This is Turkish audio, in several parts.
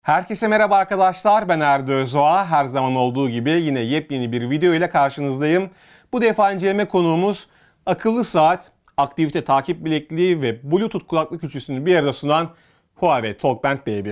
Herkese merhaba arkadaşlar, ben Erdo Özoğa. Her zaman olduğu gibi yine yepyeni bir video ile karşınızdayım. Bu defa inceleme konuğumuz akıllı saat, aktivite takip bilekliği ve Bluetooth kulaklık üçlüsünü bir arada sunan Huawei Talkband B1.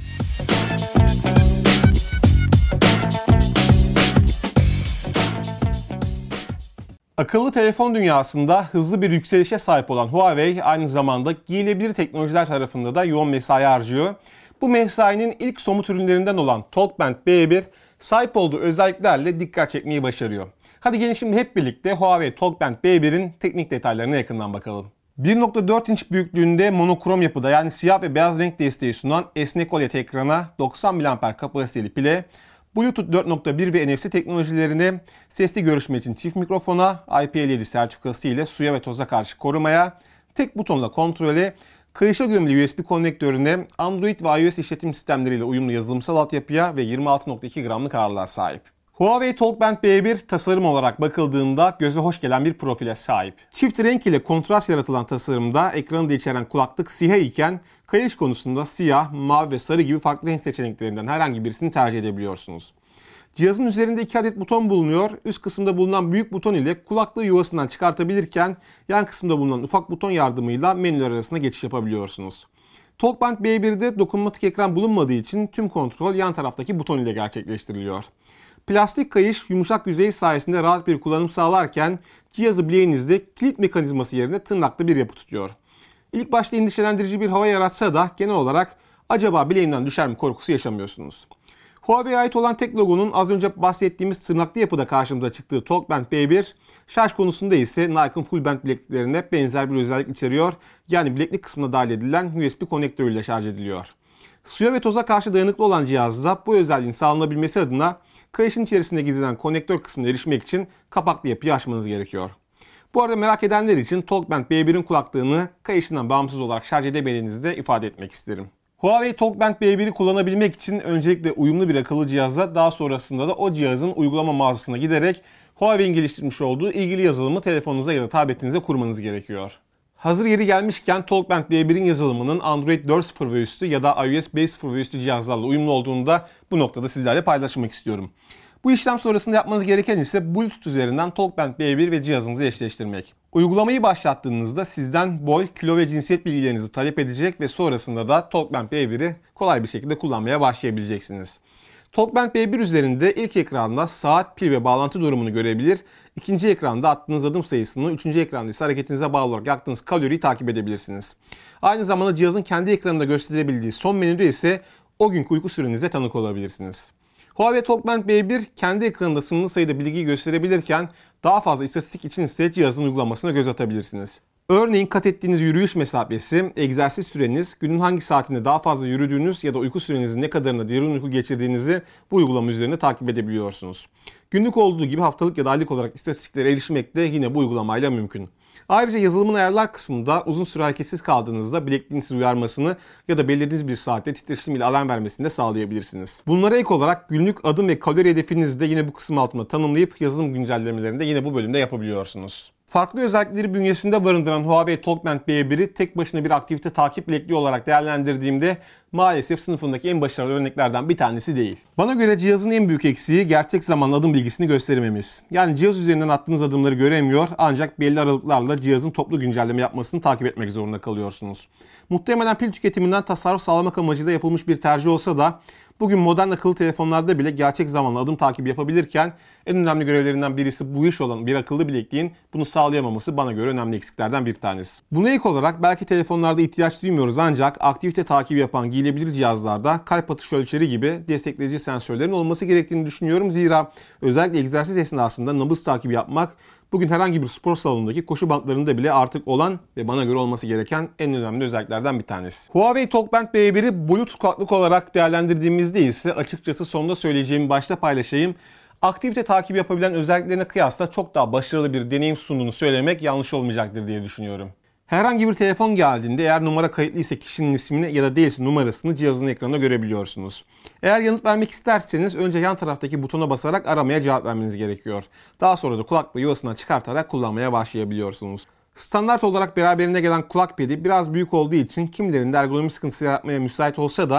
Akıllı telefon dünyasında hızlı bir yükselişe sahip olan Huawei aynı zamanda giyilebilir teknolojiler tarafında da yoğun mesai harcıyor. Bu mesainin ilk somut ürünlerinden olan Talkband B1 sahip olduğu özelliklerle dikkat çekmeyi başarıyor. Hadi gelin şimdi hep birlikte Huawei Talkband B1'in teknik detaylarına yakından bakalım. 1.4 inç büyüklüğünde monokrom yapıda yani siyah ve beyaz renk desteği sunan esnek OLED ekrana, 90 mAh kapasiteli pile, Bluetooth 4.1 ve NFC teknolojilerini, sesli görüşme için çift mikrofona, IP57 sertifikası ile suya ve toza karşı korumaya, tek butonla kontrole, kayışa gömülü USB konnektörüne, Android ve iOS işletim sistemleriyle uyumlu yazılımsal altyapıya ve 26.2 gramlık ağırlığa sahip. Huawei Talkband B1 tasarım olarak bakıldığında göze hoş gelen bir profile sahip. Çift renk ile kontrast yaratılan tasarımda ekranı da içeren kulaklık siyah iken kayış konusunda siyah, mavi ve sarı gibi farklı renk seçeneklerinden herhangi birisini tercih edebiliyorsunuz. Cihazın üzerinde 2 adet buton bulunuyor. Üst kısımda bulunan büyük buton ile kulaklığı yuvasından çıkartabilirken yan kısımda bulunan ufak buton yardımıyla menüler arasında geçiş yapabiliyorsunuz. Talkband B1'de dokunmatik ekran bulunmadığı için tüm kontrol yan taraftaki buton ile gerçekleştiriliyor. Plastik kayış yumuşak yüzey sayesinde rahat bir kullanım sağlarken cihazı bileğinizde kilit mekanizması yerine tırnaklı bir yapı tutuyor. İlk başta endişelendirici bir hava yaratsa da genel olarak acaba bileğimden düşer mi korkusu yaşamıyorsunuz. Huawei'ye ait olan tek logonun az önce bahsettiğimiz tırnaklı yapıda karşımıza çıktığı Talkband B1, şarj konusunda ise Nike'ın full band bilekliklerine benzer bir özellik içeriyor. Yani bileklik kısmına dahil edilen USB konnektörüyle şarj ediliyor. Suya ve toza karşı dayanıklı olan cihazda bu özelliğin sağlanabilmesi adına kayışın içerisinde gizlenen konnektör kısmına erişmek için kapaklı yapıyı açmanız gerekiyor. Bu arada merak edenler için Talkband B1'in kulaklığını kayışından bağımsız olarak şarj edebildiğinizi de ifade etmek isterim. Huawei Talkband B1'i kullanabilmek için öncelikle uyumlu bir akıllı cihaza, daha sonrasında da o cihazın uygulama mağazasına giderek Huawei'in geliştirmiş olduğu ilgili yazılımı telefonunuza ya da tabletinize kurmanız gerekiyor. Hazır yeri gelmişken Talkband B1'in yazılımının Android 4.0 ve üstü ya da iOS 5.0 ve üstü cihazlarla uyumlu olduğunu da bu noktada sizlerle paylaşmak istiyorum. Bu işlem sonrasında yapmanız gereken ise Bluetooth üzerinden Talkband B1 ve cihazınızı eşleştirmek. Uygulamayı başlattığınızda sizden boy, kilo ve cinsiyet bilgilerinizi talep edecek ve sonrasında da Talkband B1'i kolay bir şekilde kullanmaya başlayabileceksiniz. Talkband B1 üzerinde ilk ekranda saat, pil ve bağlantı durumunu görebilir, ikinci ekranda attığınız adım sayısını, üçüncü ekranda ise hareketinize bağlı olarak yaktığınız kaloriyi takip edebilirsiniz. Aynı zamanda cihazın kendi ekranında gösterebildiği son menüde ise o günkü uyku sürenize tanık olabilirsiniz. Huawei Talkband B1 kendi ekranında sınırlı sayıda bilgiyi gösterebilirken daha fazla istatistik için ise cihazın uygulamasına göz atabilirsiniz. Örneğin kat ettiğiniz yürüyüş mesafesi, egzersiz süreniz, günün hangi saatinde daha fazla yürüdüğünüz ya da uyku sürenizin ne kadarına derin uyku geçirdiğinizi bu uygulama üzerinde takip edebiliyorsunuz. Günlük olduğu gibi haftalık ya da aylık olarak istatistiklere erişmek de yine bu uygulamayla mümkün. Ayrıca yazılımın ayarlar kısmında uzun süre hareketsiz kaldığınızda bilekliğin sizi uyarmasını ya da belirlediğiniz bir saatte titreşim ile alarm vermesini de sağlayabilirsiniz. Bunlara ek olarak günlük adım ve kalori hedefinizi de yine bu kısım altında tanımlayıp yazılım güncellemelerini de yine bu bölümde yapabiliyorsunuz. Farklı özellikleri bünyesinde barındıran Huawei Talkband B1'i tek başına bir aktivite takip bilekliği olarak değerlendirdiğimde maalesef sınıfındaki en başarılı örneklerden bir tanesi değil. Bana göre cihazın en büyük eksiği gerçek zamanlı adım bilgisini göstermemiz. Yani cihaz üzerinden attığınız adımları göremiyor ancak belli aralıklarla cihazın toplu güncelleme yapmasını takip etmek zorunda kalıyorsunuz. Muhtemelen pil tüketiminden tasarruf sağlamak amacıyla yapılmış bir tercih olsa da bugün modern akıllı telefonlarda bile gerçek zamanlı adım takibi yapabilirken en önemli görevlerinden birisi bu iş olan bir akıllı bilekliğin bunu sağlayamaması bana göre önemli eksiklerden bir tanesi. Buna ek olarak belki telefonlarda ihtiyaç duymuyoruz ancak aktivite takibi yapan giyilebilir cihazlarda kalp atış ölçeri gibi destekleyici sensörlerin olması gerektiğini düşünüyorum. Zira özellikle egzersiz esnasında nabız takibi yapmak bugün herhangi bir spor salonundaki koşu bantlarında bile artık olan ve bana göre olması gereken en önemli özelliklerden bir tanesi. Huawei Talkband B1'i Bluetooth kulaklık olarak değerlendirdiğimizde ise açıkçası sonunda söyleyeceğimi başta paylaşayım. Aktivite takibi yapabilen özelliklerine kıyasla çok daha başarılı bir deneyim sunduğunu söylemek yanlış olmayacaktır diye düşünüyorum. Herhangi bir telefon geldiğinde eğer numara kayıtlıysa kişinin ismini ya da değilse numarasını cihazın ekranında görebiliyorsunuz. Eğer yanıt vermek isterseniz önce yan taraftaki butona basarak aramaya cevap vermeniz gerekiyor. Daha sonra da kulaklığı yuvasından çıkartarak kullanmaya başlayabiliyorsunuz. Standart olarak beraberinde gelen kulak pedi biraz büyük olduğu için kimilerinde ergonomi sıkıntısı yaratmaya müsait olsa da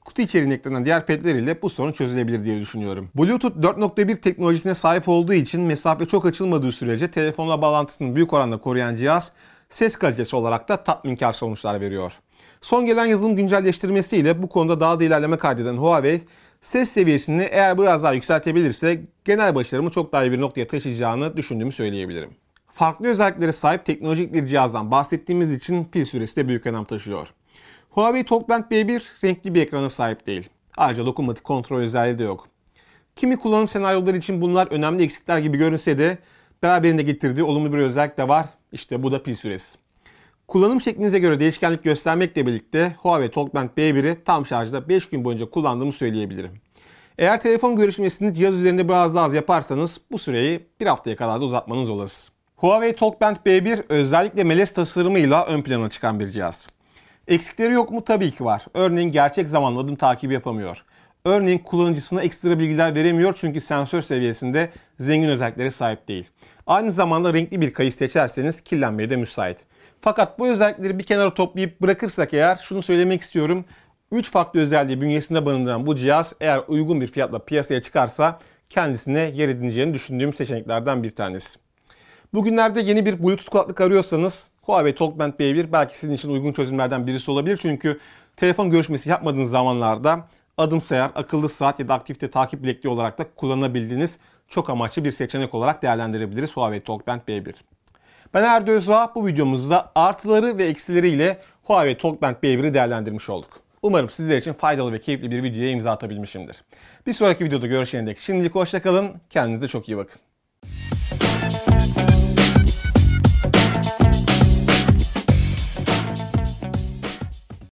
Kutu içeriğine eklenen diğer pedler ile bu sorun çözülebilir diye düşünüyorum. Bluetooth 4.1 teknolojisine sahip olduğu için mesafe çok açılmadığı sürece telefonla bağlantısını büyük oranda koruyan cihaz ses kalitesi olarak da tatminkar sonuçlar veriyor. Son gelen yazılım güncelleştirmesiyle bu konuda daha da ilerleme kaydeden Huawei, ses seviyesini eğer biraz daha yükseltebilirse genel başarımı çok daha iyi bir noktaya taşıyacağını düşündüğümü söyleyebilirim. Farklı özelliklere sahip teknolojik bir cihazdan bahsettiğimiz için pil süresi de büyük önem taşıyor. Huawei Talkband B1 renkli bir ekrana sahip değil. Ayrıca dokunmatik kontrol özelliği de yok. Kimi kullanım senaryoları için bunlar önemli eksikler gibi görünse de beraberinde getirdiği olumlu bir özellik de var. İşte bu da pil süresi. Kullanım şeklinize göre değişkenlik göstermekle birlikte Huawei Talkband B1'i tam şarjda 5 gün boyunca kullandığımı söyleyebilirim. Eğer telefon görüşmesini cihaz üzerinde biraz daha az yaparsanız bu süreyi bir haftaya kadar da uzatmanız olası. Huawei Talkband B1 özellikle melez tasarımıyla ön plana çıkan bir cihaz. Eksikleri yok mu? Tabii ki var. Örneğin gerçek zamanlı adım takibi yapamıyor. Örneğin kullanıcısına ekstra bilgiler veremiyor çünkü sensör seviyesinde zengin özelliklere sahip değil. Aynı zamanda renkli bir kayıt seçerseniz kirlenmeye de müsait. Fakat bu özellikleri bir kenara toplayıp bırakırsak eğer şunu söylemek istiyorum. 3 farklı özelliği bünyesinde barındıran bu cihaz eğer uygun bir fiyatla piyasaya çıkarsa kendisine yer edineceğini düşündüğüm seçeneklerden bir tanesi. Bugünlerde yeni bir Bluetooth kulaklık arıyorsanız Huawei Talkband B1 belki sizin için uygun çözümlerden birisi olabilir. Çünkü telefon görüşmesi yapmadığınız zamanlarda adım sayar, akıllı saat ya da aktivite takip bilekliği olarak da kullanabildiğiniz çok amaçlı bir seçenek olarak değerlendirebiliriz Huawei Talkband B1. Ben Erdi Özağ, bu videomuzda artıları ve eksileriyle Huawei Talkband B1'i değerlendirmiş olduk. Umarım sizler için faydalı ve keyifli bir videoya imza atabilmişimdir. Bir sonraki videoda görüşene dek şimdilik hoşça kalın, kendinize çok iyi bakın.